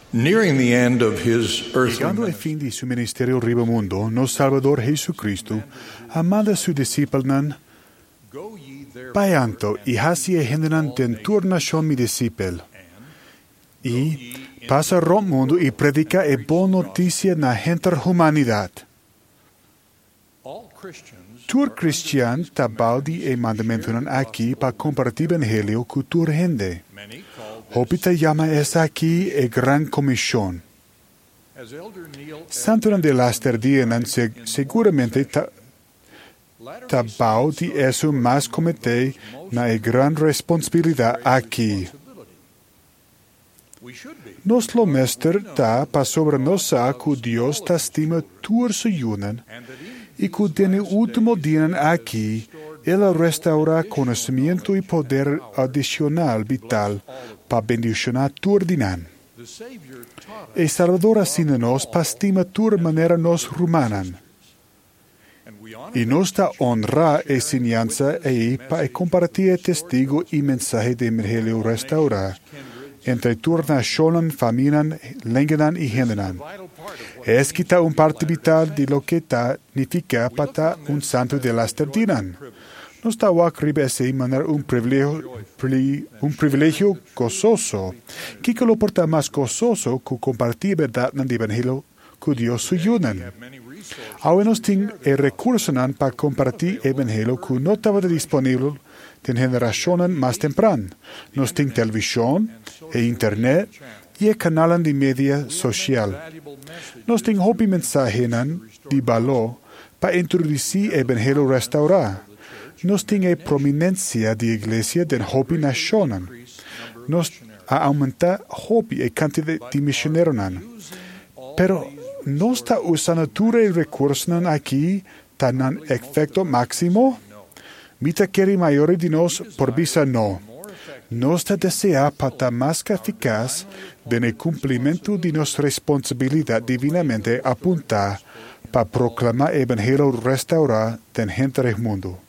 Nearing the end of his earthly Llegando al fin di suo ministerio ribamundo, nos Salvador Jesucristo, amada su discípulan, payanto y hasi hendenan den turnashon mi discípel. Y pasa rom mundo y predica e bon noticia na henter humanidad. Tur Christian tabaudi e mandamentunan aqui pa compartir evangelio cu tur hende. Hopita llama es aquí e gran comisión. Santunan de Lasterdianan seguramente tabaudi eso más comete na e gran responsabilidad aquí. Nos lo mester ta pa sobre nosa cu Dios ta stima tur suyunan y cu dene último dinan aquí ela restaura conocimiento y poder adicional vital pa bendicionar tur dinan. E Salvador asina nos pa stima tur manera nos rumanan. Y nos da honra e enseñanza e pa e compartir testigo y mensaje de evangelio restaura entre tur nacionan, familian, lenguanan y hendenan. Es quita un parte vital de lo que ta significa pata un santo de Lasterdianan. Nos da wak ribe ese manera un privilegio gozoso. Kika lo porta más gozoso ku compartir verdad nan evangelio ku Dios suyunan. Ahora nos ting e recursonan pa compartir evangelio ku no estaba disponible den generationen más tempran. Nos ting televisión e internet y kanalan de media social. Nos ting hopi mensajenan di balo pa introducir evangelio restaura. Nos ting e prominencia de iglesia den hopi nacionan. Nos a aumentar hopi e cantidad de misioneronan. Pero no está usando ture y recursos aquí tan efecto máximo. Mita quiere mayor de nos por visa no. Nos desea para más eficaz en el cumplimiento de nuestra responsabilidad divinamente apunta para proclamar el evangelio restaurar den gente del mundo.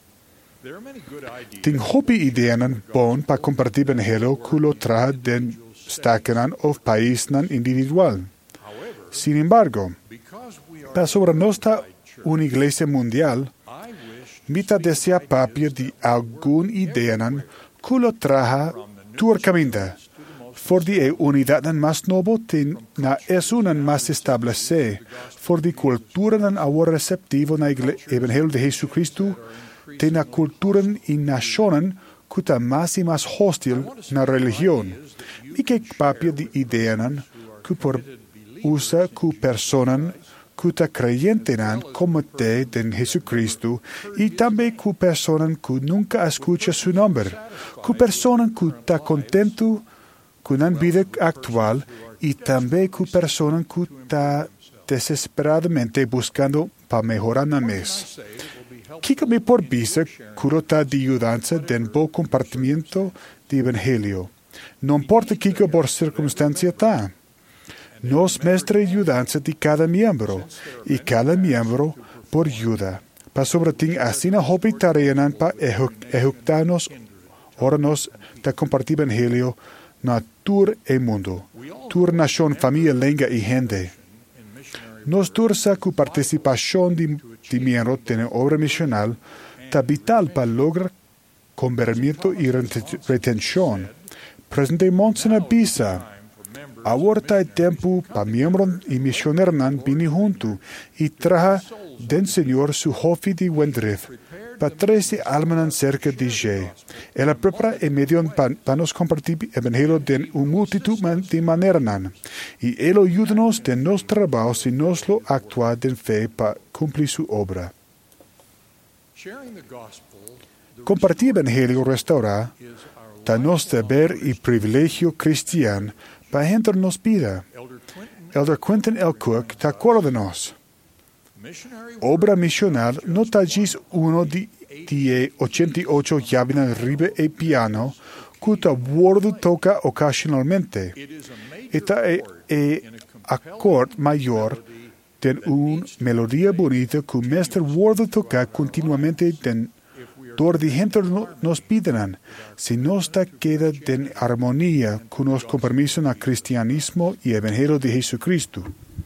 Ting hopi ideanan bon para compartir evangelio kulo traja den stakanan of país nan individual. Sin embargo, para sobre nuestra una iglesia mundial, mita desea papia de algún ideanan kulo traja tur caminda. For di unidad nan más novo na es unan más establece. For di cultura nan ahora receptivo na evangelio de Jesucristo, tena cultura y nacionan kuta más y más hostil na religión. Mi que papia de ideanan ku por usa ku personan kuta creyentenan como te den Jesucristo y también ku personan ku nunca escucha su nombre, ku personan ku ta contento con la vida actual y también ku personan ku ta desesperadamente buscando para mejorar na mes. Kíkame por visa curota de ayudanza den bo compartimiento de evangelio. No importa kíka por circunstancia ta. Nos mestre ayudanza de cada miembro, y cada miembro por ayuda. Pa sobre ting asina hopi tareanan pa ejecutarnos, oranos de compartir evangelio na tur e mundo, tur nación, familia, lengua y gente. Nos tursa cu participación de miembro en obra misional, ta vital pa lograr convertimiento y retención. Presentemos una pisa. Ahora es tiempo para miembros y misioneros vini junto y traja del Señor su hofi de Wendrith, para 13 almas cerca de Jé. Ella prepara el medio para nos compartir el evangelio de una multitud de maneras, y Él ayúdanos de nuestro trabajo si nos lo actúa de fe para cumplir su obra. Compartir el evangelio restaura, da nuestro deber y privilegio cristiano, para gente nos pida. Elder Quentin L. Cook te acuerda de nos. Obra misional no tagis uno de 88 llaves ribe e piano, cuta bordo toca ocasionalmente. Esta es accord mayor de una melodía bonita que mestre bordo toca continuamente den Tor di gente nos pidenan, si nosta queda en armonía con los compromisos al cristianismo y evangelio de Jesucristo.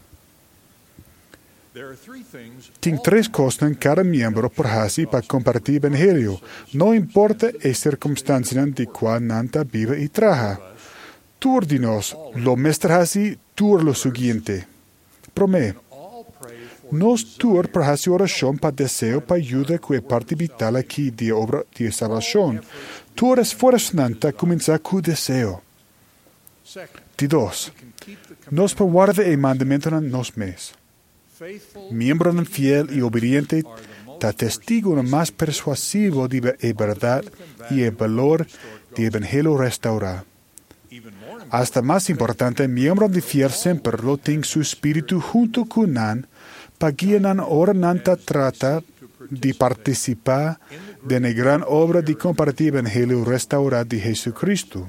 Tem 3 cosas en cada miembro por hasi para compartir evangelio. No importa la circunstancia de cual nanta vive y traja. Tur de nos, lo mestre hasi, tur lo siguiente. Promé. Nos tur por hasi oración para deseo para ayuda que es parte vital aquí de obra de salvación. Tur esfuerzo nanta comienza con deseo. De 2. Nos por guarda el mandamiento en nos mes. Miembro fiel y obediente, da testigo más persuasivo de la verdad y el valor del evangelio restaurado. Hasta más importante, miembro de fiel siempre lo tiene su espíritu junto con nan, para que nan ahora nanta trata de participar de la gran obra de compartir el evangelio restaurado de Jesucristo.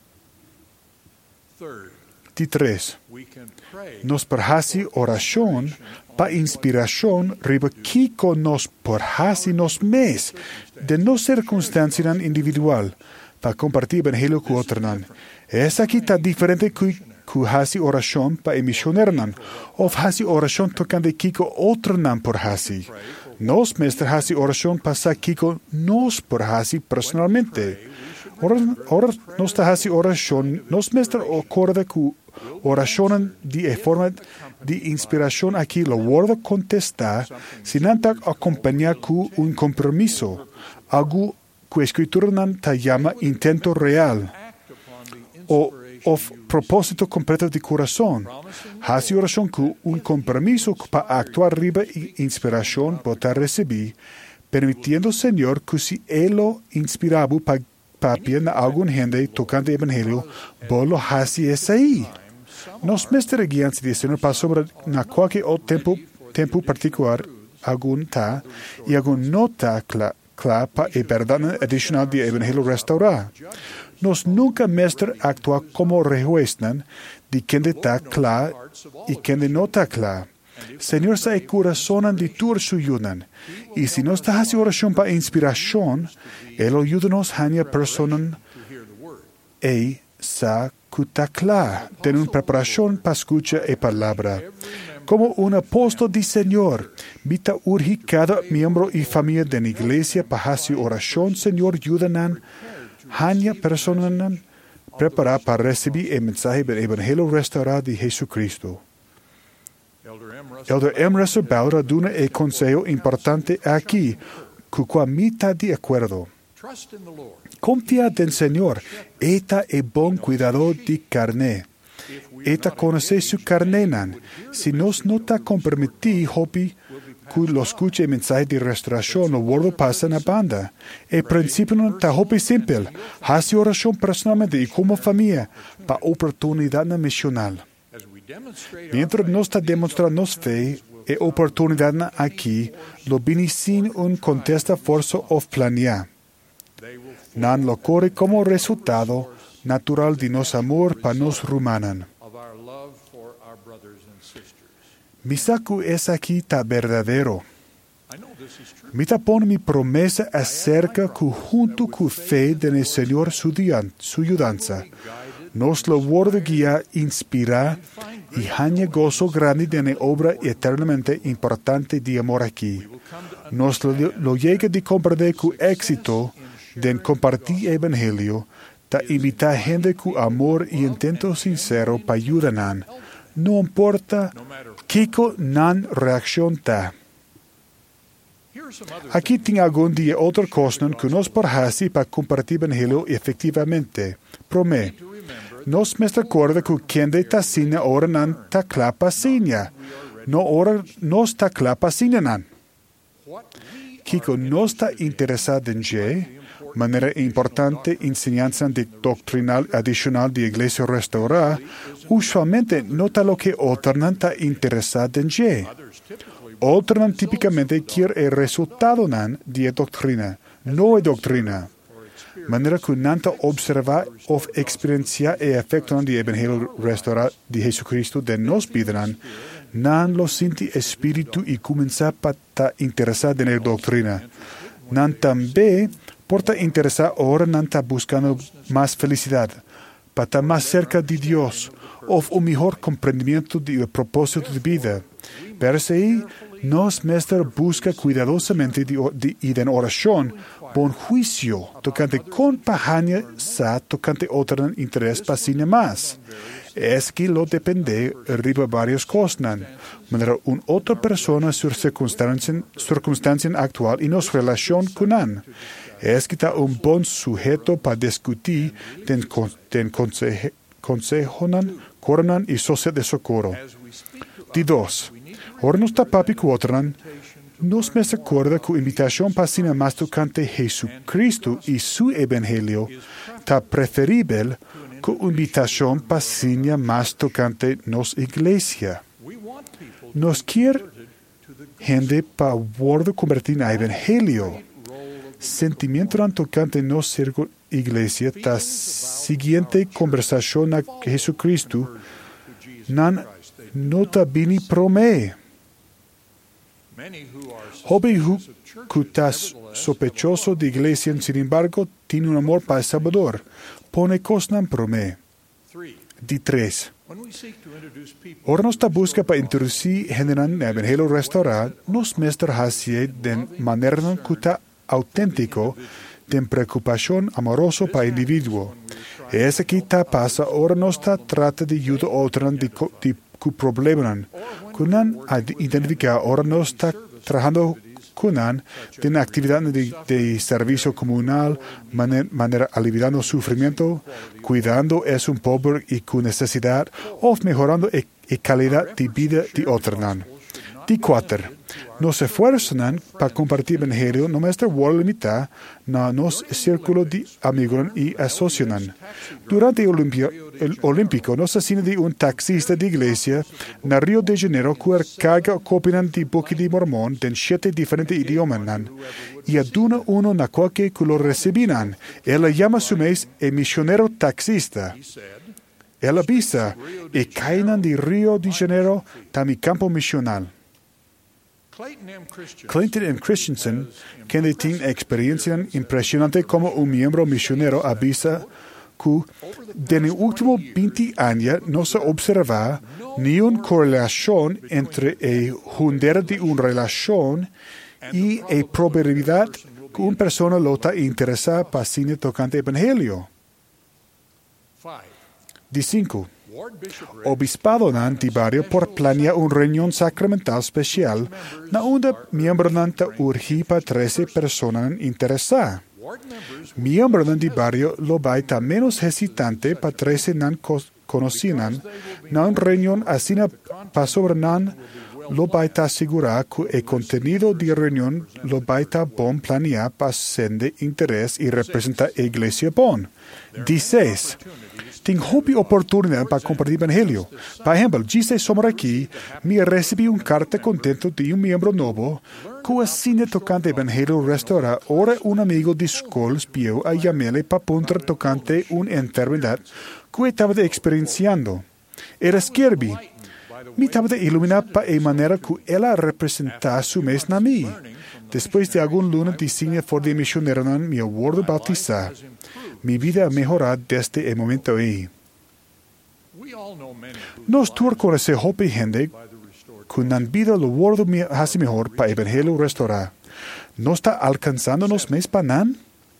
De 3. Nos perhasi oración pa inspiración riba kiko nos perhasi nos mes de no circunstancia individual pa compartir evangelio con otro. Es aquí tan diferente que hasi oración pa emisionar o hasi oración tocando kiko otro por hasi. Nos mestre hasi oración pa sa kiko nos por hasi personalmente. Ahora nos hasi oración nos mestre acorda que oración de forma de inspiración aquí lo guarda contestar sin antes acompañar con un compromiso, algo que escritura ta llama intento real o propósito completo de corazón. Hace oración con un compromiso para actuar arriba y inspiración para recibir, permitiendo Señor que si Él lo inspiraba para pierna alguna gente tocando el evangelio, bolo hace es ahí. Nos mestre guianza de Señor para sobre na cualquier tempo particular algún ta y algún nota cla para el verdad adicional de evangelio restaurado. Nos nunca mestre actúa como rejueznan de quien está cla y quien no está cla. Señor sa e corazón de tur suyunan. Y si nos está haciendo oración para inspiración, Él ayúdanos a la persona e sa cutakla, de una preparación para escuchar la palabra. Como un apóstol del Señor, vita urgi cada miembro y familia de la iglesia para hacer oración, Señor, ayúdanan, hanya personas preparar para recibir el mensaje del evangelio restaurado de Jesucristo. Elder M. Russell Ballard da el consejo importante aquí, con cual mitad de acuerdo. Confía en Señor, eta es buen cuidador de carne. Eta conoce su carne, si nos no está comprometido, hopi, que lo escuche el mensaje de restauración, lo vuelvo pasa en la banda. El principio no está hopi simple, hace oración personalmente y como familia, para oportunidad misional. Mientras nos está demostrando fe y oportunidad aquí, lo viene sin un contesta forzo o planear. Nan lo corre como resultado natural de nos amor para nos rumanan. Misaku es aquí ta verdadero. Mita pone mi promesa acerca que junto con fe del Señor su ayudanza, nos lo guarda guía, inspira y hanya gozo grande de la obra eternamente importante de amor aquí. Nos lo llega de comprender con éxito de compartir el evangelio, de invitar gente con amor y intento sincero para ayudar. No importa qué nan reacción ta. Aquí tiene algún día otra cosa que nos porhasi para compartir el evangelio efectivamente. Promé. Nos me recuerda que quien de tasina ora nan ta clapa sinya. No ora nos ta clapa sinya nan. Kiko no está interesado en je, manera importante enseñanza de doctrinal adicional de iglesia restaurada, usualmente nota lo que otro no está interesado en je. Otro no típicamente quiere el resultado de doctrina, no es doctrina. Manera que nanta observa o experiencia el efecto del evangelio restaurado de Jesucristo de nos pidran, nan lo siente espíritu y comienza para estar interesado en la doctrina. Nan también porta interesa ahora nan está buscando más felicidad, para estar más cerca de Dios, o un mejor comprendimiento del propósito de vida. Pero si nos mestre busca cuidadosamente y en oración, buen juicio, tocante compañía sa, tocante otro interés para sí más. Es que lo depende arriba varias cosas, manera una otra persona sur circunstancia actual y nos relación con él. Es que está un buen sujeto para discutir den consejonan, coronan y sociedad de socorro. De dos, ahora nos está papi cuotran, nos me acuerda que invitación para cine más tocante Jesucristo y su evangelio está preferible que invitación para cine más tocante nos iglesia. Nos quiere gente para guardar convertir en evangelio. Sentimiento tocante nos iglesia, la siguiente conversación a Jesucristo, no está bini prome. Hobby que está sospechoso de iglesia, sin embargo, tiene un amor para el Salvador. Pone cosas prome. De tres. Ahora nos busca para introducir generan el evangelio restaurar, nos muestra hacia de manera que está auténtico, de preocupación amoroso para el individuo. Es aquí está pasa, ahora nos trata de ayudar a otros de problema. Cunan identifica, ahora nos está trabajando con de una actividad de servicio comunal, manera aliviando sufrimiento, cuidando es un pobre y con necesidad, o mejorando la calidad de vida de otros. De cuatro, nos esfuerzan para compartir el evangelio, no nuestra voz limitada, na nos círculo de amigos y asocian. Durante el Olímpico, nos asina de un taxista de iglesia, na Río de Janeiro, que carga copian de Book de Mormón, en 7 diferentes idiomas, y aduna uno na cualquier que lo recibinan. Él llama su mes el misionero taxista. Él avisa, y caen de Río de Janeiro, ta mi campo misional. Clayton M. Christensen, quien tiene experiencia impresionante como un miembro misionero, avisa que en los últimos 20 años no se observa ni una correlación entre el juntar de una relación y la probabilidad que una persona lo está interesada para cine tocante evangelio. De 5. Obispado de barrio por planear una reunión sacramental especial, na donde miembros urgí para 13 personas interesadas. Miembros de barrio lo baita menos hesitante para 13 conocinan, na una reunión así para sobrenan lo baita asegurar que el contenido de reunión lo baita bon planear para ser de interés y representar la iglesia bon. 16. Tengo oportunidad para compartir el evangelio. Por ejemplo, dice somos aquí, me recibí una carta contento de un miembro nuevo, que así tocante el evangelio restaura. Ahora un amigo de escuela pidió a llamarle para puntar tocante una enfermedad que estaba experienciando. Era Skirby. Me estaba de iluminar para la manera que ella representaba su mes a mí. Después de algún luna de cine for de misionero, me acuerdo bautizar. Mi vida ha mejorado desde el momento ahí. Nos tour conocer hope gente que han vida lo guardo hace mejor para el evangelio restaurar. ¿No está alcanzándonos mes para nan?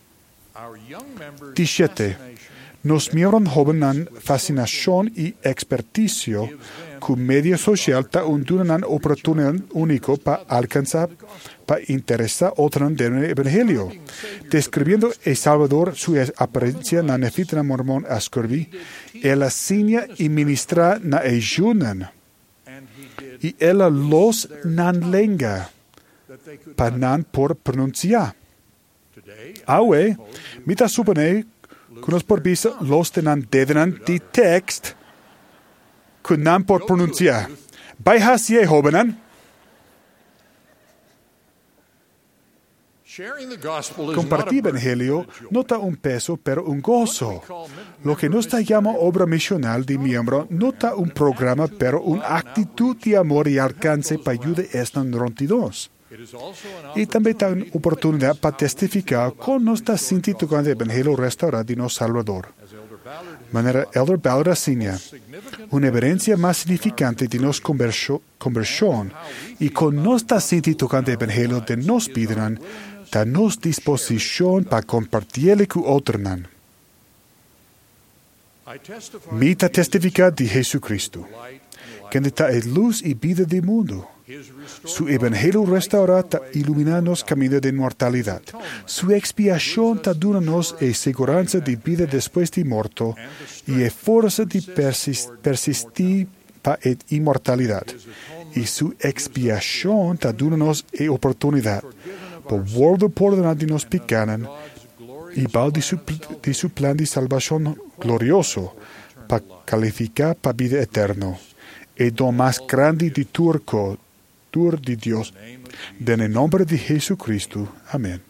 17. Nos miembros jóvenes han fascinación y experticio que medio social está una oportunidad única para alcanzar, para interesar a otros del evangelio. Describiendo El Salvador, su apariencia na nefitra mormón ascorbi, él asigna y ministra na ayunan. Y él los nan lenga, para nan por pronunciar. Ahora, mita supone que nos por visa los tenan dedran de text, que nan por pronunciar. Baja si jovenan. Compartir el evangelio no está un peso, pero un gozo. Lo que no está llama obra misional de miembro no está un programa, pero una actitud de amor y alcance para ayudar a estos 92. E também tem oportunidade para testificar como nós está sentindo tocando o Evangelho restaurado de nosso Salvador. Maneira Elder Ballard asigna, uma evidência mais significante de nossa conversão e com nós está sentindo tocando o Evangelho de nós pediram, está nossa disposição para compartilhar com outros. Me está testificar de Jesucristo, que está a luz e vida do mundo. Su Evangelho restaurado está iluminando nos caminhos de imortalidade. Su expiação está dando-nos a segurança de vida depois de morto e a força de persistir para a imortalidade. E su expiação está dando-nos a oportunidade para volver por delante de nos pecados e para de su plan de salvação glorioso para calificar para a vida eterna. E do mais grande de turco de Dios, en el nombre de Jesucristo. Amén.